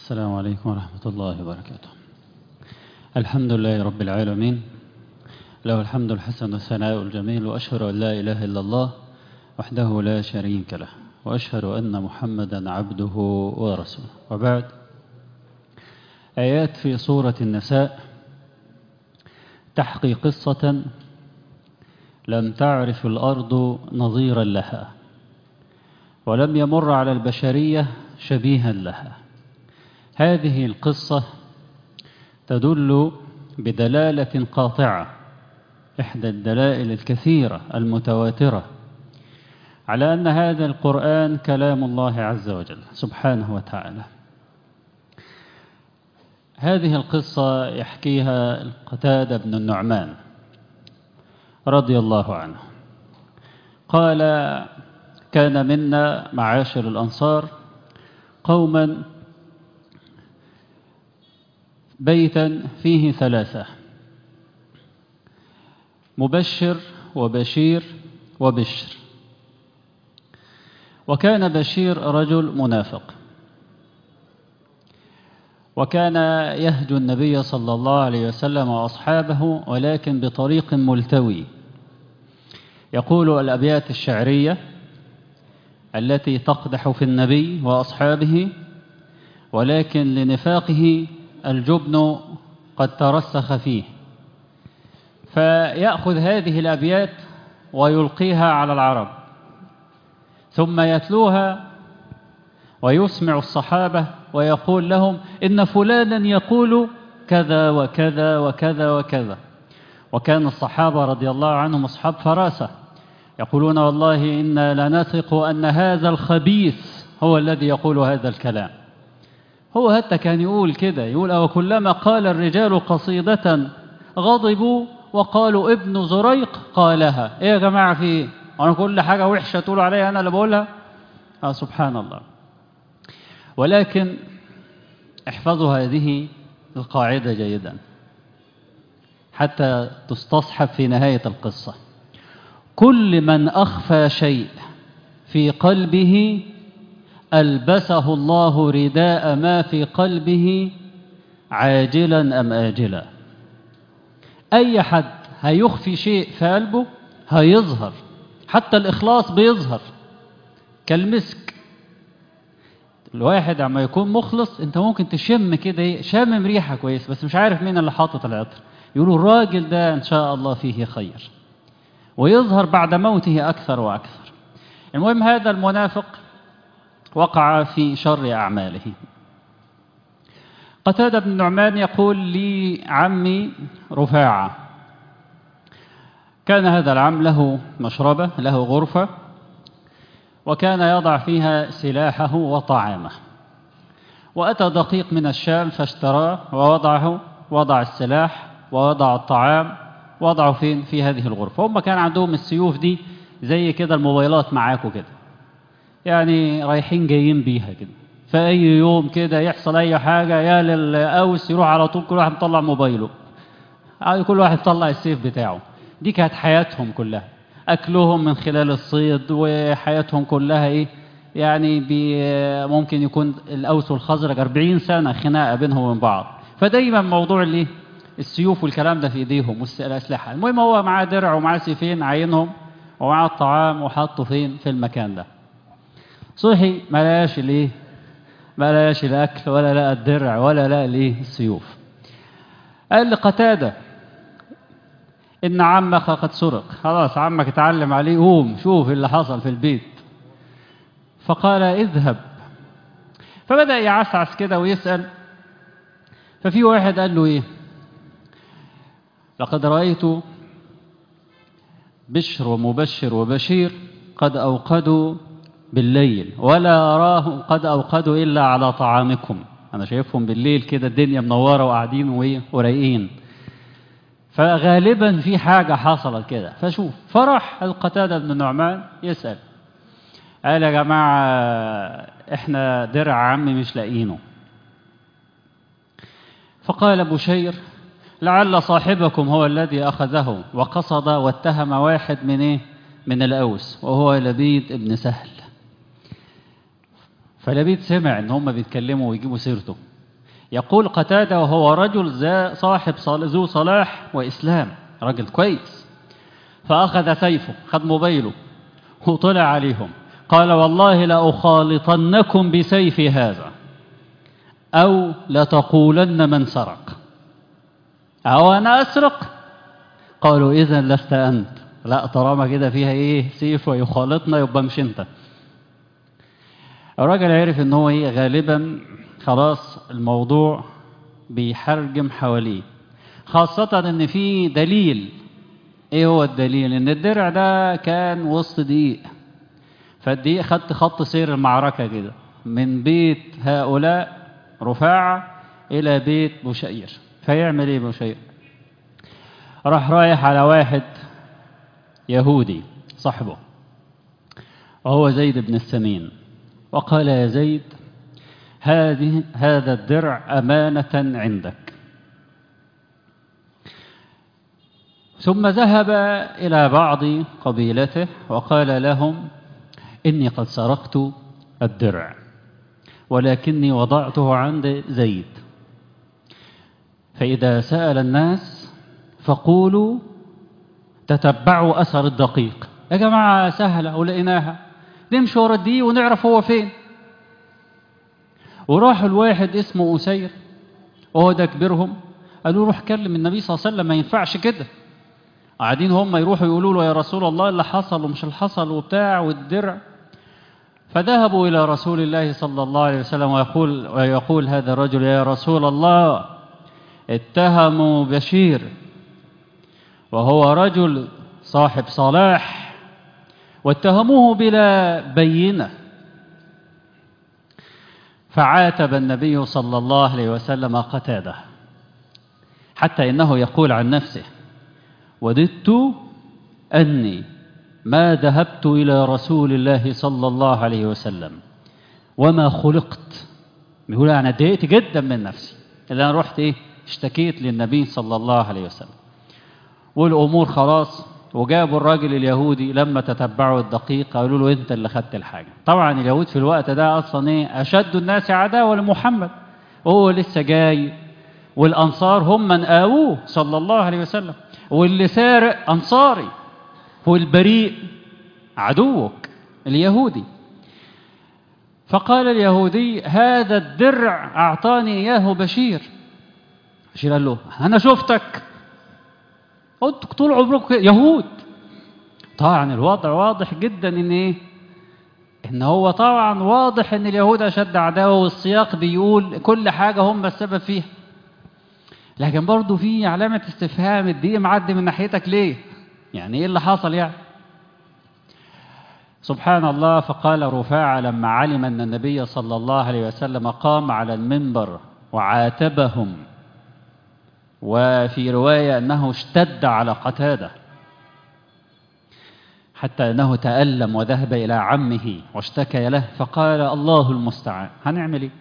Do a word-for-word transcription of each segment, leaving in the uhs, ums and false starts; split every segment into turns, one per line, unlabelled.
السلام عليكم ورحمة الله وبركاته. الحمد لله رب العالمين، له الحمد الحسن والثناء الجميل، وأشهد أن لا إله إلا الله وحده لا شريك له، وأشهد أن محمدا عبده ورسوله. وبعد، آيات في سورة النساء تحكي قصة لم تعرف الأرض نظيرا لها، ولم يمر على البشرية شبيها لها. هذه القصة تدل بدلالة قاطعة، إحدى الدلائل الكثيرة المتواترة، على أن هذا القرآن كلام الله عز وجل سبحانه وتعالى. هذه القصة يحكيها قتادة بن النعمان رضي الله عنه، قال: كان منا معاشر الأنصار قوما بيتا فيه ثلاثة: مبشر وبشير وبشر. وكان بشير رجل منافق، وكان يهجو النبي صلى الله عليه وسلم وأصحابه، ولكن بطريق ملتوي، يقول الأبيات الشعرية التي تقدح في النبي وأصحابه، ولكن لنفاقه الجبن قد ترسخ فيه، فيأخذ هذه الأبيات ويلقيها على العرب، ثم يتلوها ويسمع الصحابة ويقول لهم: إن فلانا يقول كذا وكذا وكذا وكذا. وكان الصحابة رضي الله عنهم أصحاب فراسة، يقولون: والله إنا لنثق أن هذا الخبيث هو الذي يقول هذا الكلام. هو حتى كان يقول كده، يقول: أو كلما قال الرجال قصيدة غضبوا وقالوا ابن زريق قالها. إيه يا جماعة، في إيه؟ أنا كل حاجة وحشة تقولوا عليها أنا اللي بقولها؟ آه سبحان الله. ولكن احفظوا هذه القاعدة جيدا حتى تستصحب في نهاية القصة: كل من أخفى شيء في قلبه ألبسه الله رداء ما في قلبه عاجلا أم آجلا. أي حد هيخفي شيء في قلبه هيظهر، حتى الإخلاص بيظهر كالمسك. الواحد عما يكون مخلص انت ممكن تشم كده، شامم ريحة كويس، بس مش عارف مين اللي حاطط العطر، يقولوا الراجل ده إن شاء الله فيه خير، ويظهر بعد موته أكثر وأكثر. المهم، هذا المنافق وقع في شر أعماله. قتادة بن النعمان يقول لي عمي رفاعة، كان هذا العم له مشربة، له غرفة، وكان يضع فيها سلاحه وطعامه. وأتى دقيق من الشام فاشتراه ووضعه، وضع السلاح ووضع الطعام، وضعه فين؟ في هذه الغرفة. هم كان عندهم السيوف دي زي كده الموبايلات معاكم كده، يعني رايحين جايين بيها كده، فأي يوم كده يحصل أي حاجة يا للأوس يروح على طول كل واحد مطلع موبايله، كل واحد طلع السيف بتاعه. دي كانت حياتهم كلها، أكلهم من خلال الصيد، وحياتهم كلها إيه يعني، ممكن يكون الأوس والخزرج أربعين سنة خناقة بينهم وبين بعض، فدايما موضوع اللي السيوف والكلام ده في إيديهم والأسلحة. المهم، هو معاه درع ومعاه سيفين عينهم، ومعاه الطعام وحطه فين؟ في المكان ده. صحي ما لقاش الايه، ما لقاش الاكل، ولا لقى الدرع، ولا لقى الايه السيوف. قال لقتادة: ان عمك قد سرق، خلاص عمك اتعلم عليه، قوم شوف اللي حصل في البيت. فقال: اذهب. فبدأ يعسعس كده ويسأل، ففي واحد قال له: ايه؟ لقد رأيت بشر ومبشر وبشير قد أوقدوا بالليل، ولا أراهم قد أوقدوا إلا على طعامكم. أنا شايفهم بالليل كده الدنيا منورة وقاعدين ورايقين، فغالبا في حاجة حصلت كده. فشوف، فرح القتادة بن النعمان يسأل، قال: يا جماعة إحنا درع عمي مش لاقينه. فقال بشير: لعل صاحبكم هو الذي أخذه، وقصد واتهم واحد من إيه؟ من الأوس، وهو لبيد بن سهل. فلبيد سمع ان هم بيتكلموا ويجيبوا سيرته، يقول قتادة وهو رجل صاحب ذو صلاح وإسلام، رجل كويس، فأخذ سيفه، خد موبايله وطلع عليهم قال والله لأخالطنكم بسيف هذا أو لتقولن من سرق، أو أنا أسرق؟ قالوا إذن لست أنت. لا، طالما كده فيها إيه سيف ويخالطنا يبقى مش أنت. الراجل عرف إن هو إيه غالبا خلاص الموضوع بيحرجم حواليه، خاصة إن في دليل. إيه هو الدليل؟ إن الدرع ده كان وسط دقيق، فالدقيق خدت خط سير المعركة كده من بيت هؤلاء رفاعة إلى بيت بشير. فيعمل إيه بشير؟ راح رايح على واحد يهودي صاحبه وهو زيد بن السمين، وقال يا زيد هذه هذا الدرع أمانة عندك. ثم ذهب إلى بعض قبيلته وقال لهم إني قد سرقت الدرع ولكني وضعته عند زيد، فإذا سأل الناس فقولوا تتبعوا أثر الدقيق. يا جماعة سهلة ولقيناها، نمشي ورا الدقيق ونعرف هو فين. وراحوا الواحد اسمه أسير وهو ده كبيرهم، قالوا روح كلم النبي صلى الله عليه وسلم، ما ينفعش كده. قاعدين هم يروحوا يقولوا له يا رسول الله اللي حصل ومش اللي حصل وبتاع والدرع. فذهبوا إلى رسول الله صلى الله عليه وسلم ويقول, ويقول هذا الرجل يا رسول الله اتهموا بشير وهو رجل صاحب صلاح واتهموه بلا بينة. فعاتب النبي صلى الله عليه وسلم قتاده، حتى إنه يقول عن نفسه وددت أني ما ذهبت إلى رسول الله صلى الله عليه وسلم وما خلقت. بيقول أنا اتضايقت جدا من نفسي اللي أنا رحت إيه اشتكيت للنبي صلى الله عليه وسلم. والأمور خلاص، وجابوا الراجل اليهودي لما تتبعوا الدقيق قالوا له أنت اللي خدت الحاجة. طبعا اليهود في الوقت ده أصلا إيه أشد الناس عداوة لمحمد، وهو لسه جاي، والأنصار هم من آووه صلى الله عليه وسلم، واللي سارق أنصاري والبريء عدوك اليهودي. فقال اليهودي هذا الدرع أعطاني إياه بشير. بشير قال له أنا شفتك قلت طول عمرك يهود. طبعا الوضع واضح جدا إن إيه إن هو طبعا واضح إن اليهود أشد عداوة، والسياق بيقول كل حاجة هم السبب فيها، لكن برضو في علامة استفهام، الدقيق معدي من ناحيتك ليه؟ يعني إيه اللي حصل يعني؟ سبحان الله. فقال رفاعة لما علم أن النبي صلى الله عليه وسلم قام على المنبر وعاتبهم، وفي رواية أنه اشتد على قتادة حتى أنه تألم وذهب إلى عمه واشتكى له، فقال الله المستعان هنعمل إيه؟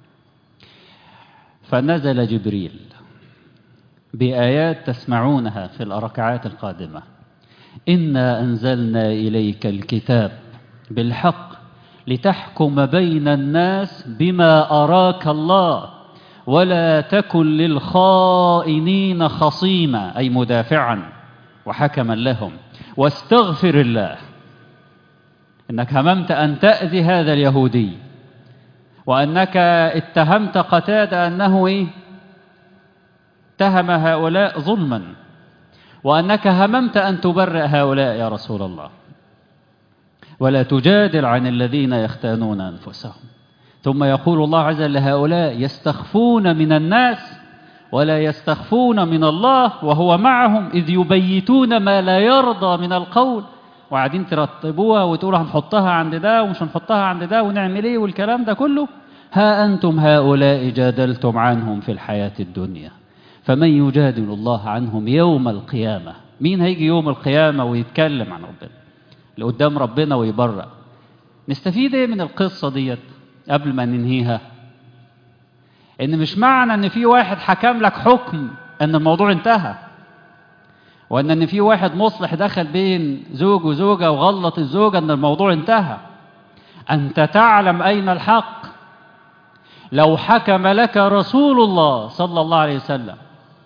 فنزل جبريل بآيات تسمعونها في الركعات القادمة: إنا أنزلنا إليك الكتاب بالحق لتحكم بين الناس بما أراك الله ولا تكن للخائنين خصيما، أي مدافعا وحكما لهم، واستغفر الله. إنك هممت أن تأذي هذا اليهودي، وأنك اتهمت قتادة أنه إيه؟ اتهم هؤلاء ظلما، وأنك هممت أن تبرئ هؤلاء يا رسول الله، ولا تجادل عن الذين يختانون أنفسهم. ثم يقول الله عز وجل لهؤلاء يستخفون من الناس ولا يستخفون من الله وهو معهم إذ يبيتون ما لا يرضى من القول. وقاعدين ترتبوها وتقولوا هنحطها عند ده ومش هنحطها عند ده ونعمل ايه والكلام ده كله. ها أنتم هؤلاء جادلتم عنهم في الحياة الدنيا، فمن يجادل الله عنهم يوم القيامة؟ مين هيجي يوم القيامة ويتكلم عن ربنا اللي قدام ربنا ويبرأ؟ نستفيد ايه من القصة ديت قبل ما ننهيها؟ ان مش معنى ان في واحد حكم لك حكم ان الموضوع انتهى، وان ان في واحد مصلح دخل بين زوج وزوجة وغلط الزوجة ان الموضوع انتهى. انت تعلم اين الحق، لو حكم لك رسول الله صلى الله عليه وسلم،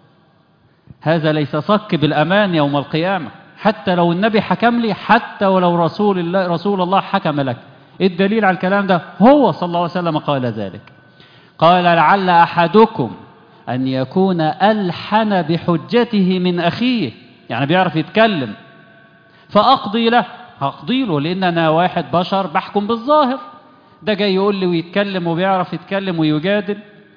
هذا ليس صك بالأمان يوم القيامة. حتى لو النبي حكم لي، حتى ولو رسول الله رسول الله حكم لك، الدليل على الكلام ده هو صلى الله عليه وسلم قال ذلك. قال لعل أحدكم أن يكون ألحن بحجته من أخيه، يعني بيعرف يتكلم، فأقضي له، هقضي له، لأن أنا واحد بشر بحكم بالظاهر. ده جاي يقول لي ويتكلم وبيعرف يتكلم ويجادل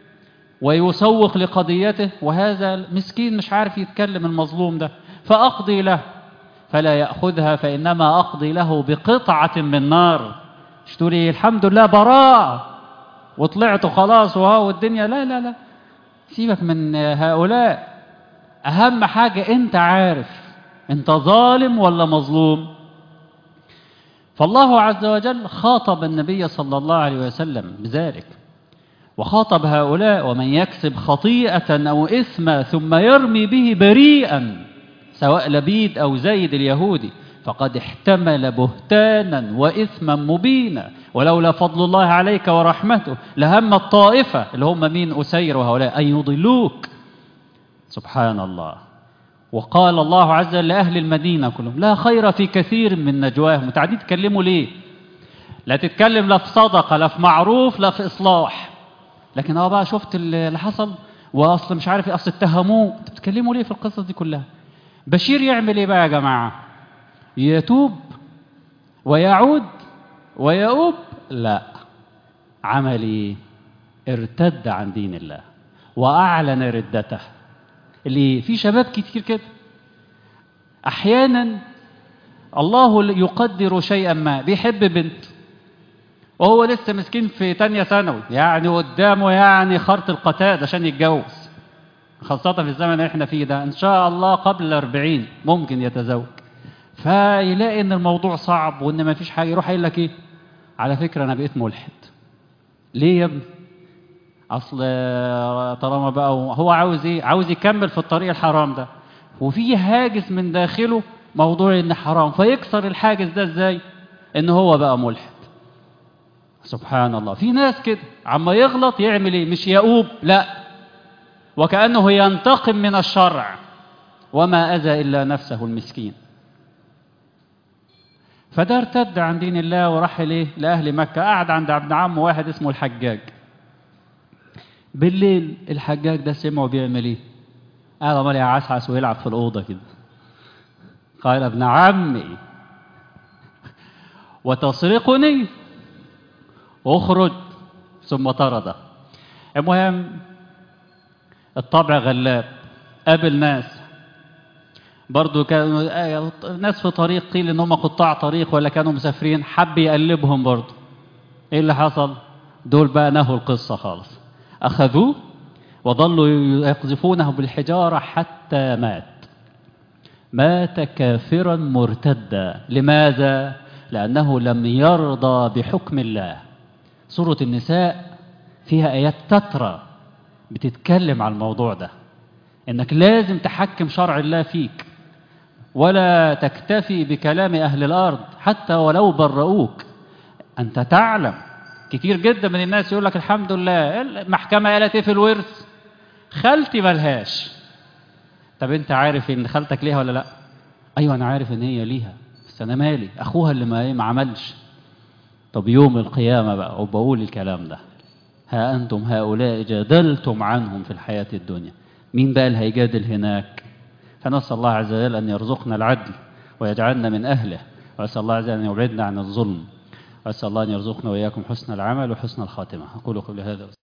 ويسوق لقضيته، وهذا مسكين مش عارف يتكلم المظلوم ده، فأقضي له فلا يأخذها، فإنما أقضي له بقطعة من نار. مش تقولي الحمد لله براء وطلعت خلاص وهو الدنيا، لا لا لا، سيبك من هؤلاء. أهم حاجة أنت عارف أنت ظالم ولا مظلوم. فالله عز وجل خاطب النبي صلى الله عليه وسلم بذلك، وخاطب هؤلاء: ومن يكسب خطيئة أو إثما ثم يرمي به بريئا، سواء لبيد أو زيد اليهودي، فقد احتمل بهتانا وإثما مبينا، ولولا فضل الله عليك ورحمته لهم الطائفة، اللي هم مين؟ أسير وهؤلاء، أن يضلوك. سبحان الله. وقال الله عز وجل لأهل المدينة كلهم: لا خير في كثير من نجواهم. متعدين تتكلموا ليه؟ لا تتكلم لا في صدقة لا في معروف لا في إصلاح، لكن اه بقى شفت اللي حصل واصل مش عارف ايه، اصل اتهموه. انتوا بتتكلموا ليه في القصص دي كلها؟ بشير يعمل ايه بقى يا جماعه؟ يتوب ويعود ويؤوب؟ لا، عمل ايه؟ ارتد عن دين الله واعلن ردته. اللي في شباب كتير كده، احيانا الله يقدر شيئا ما، بيحب بنت وهو لسه مسكين في تانية ثانوي، يعني قدامه يعني خرط القتاد عشان يتجوز، خاصة في الزمن اللي احنا فيه ده، ان شاء الله قبل الأربعين ممكن يتزوج. فيلاقي ان الموضوع صعب وان ما فيش حاجة، يروح يقول لك ايه؟ على فكرة انا بقيت ملحد. ليه يا ابني؟ اصل طالما بقى هو عاوز ايه؟ عاوز يكمل في الطريق الحرام ده، وفي هاجس من داخله موضوع ان حرام، فيكسر الحاجز ده ازاي؟ ان هو بقى ملحد. سبحان الله. في ناس كده عما يغلط يعمل ايه؟ مش يؤوب، لا، وكأنه ينتقم من الشرع، وما أذى إلا نفسه المسكين. فده ارتد عن دين الله وراح ليه؟ لأهل مكة. قعد عند ابن عمه واحد اسمه الحجاج. بالليل الحجاج ده سمعه بيعمل ايه؟ قاعد عمال يعسعس ويلعب في الأوضة كده. قال: ابن عمي وتسرقني؟ اخرج. ثم طرده. المهم الطبع غلاب، قابل ناس برضو كانوا ناس في طريق، قيل ان هم قطاع طريق ولا كانوا مسافرين، حب يقلبهم برضو. ايه اللي حصل؟ دول بقى نهوا القصة خالص، اخذوه وظلوا يقذفونه بالحجارة حتى مات. مات كافرا مرتدا. لماذا؟ لأنه لم يرضى بحكم الله. سورة النساء فيها آيات تترى بتتكلم عن الموضوع ده، إنك لازم تحكم شرع الله فيك، ولا تكتفي بكلام أهل الأرض حتى ولو برؤوك. أنت تعلم كتير جدا من الناس يقول لك الحمد لله المحكمة قالت إيه في الورث؟ خالتي ملهاش. طب أنت عارف إن خالتك ليها ولا لأ؟ أيوة أنا عارف إن هي ليها، بس أنا مالي؟ أخوها اللي ما ما عملش. طب يوم القيامة بقى وبقول الكلام ده: ها أنتم هؤلاء جادلتم عنهم في الحياة الدنيا، مين بقى اللي هيجادل هناك؟ فنسأل الله عز وجل أن يرزقنا العدل ويجعلنا من أهله، وأسأل الله عز وجل أن يبعدنا عن الظلم، وأسأل الله أن يرزقنا وإياكم حسن العمل وحسن الخاتمة. أقول قولي هذا.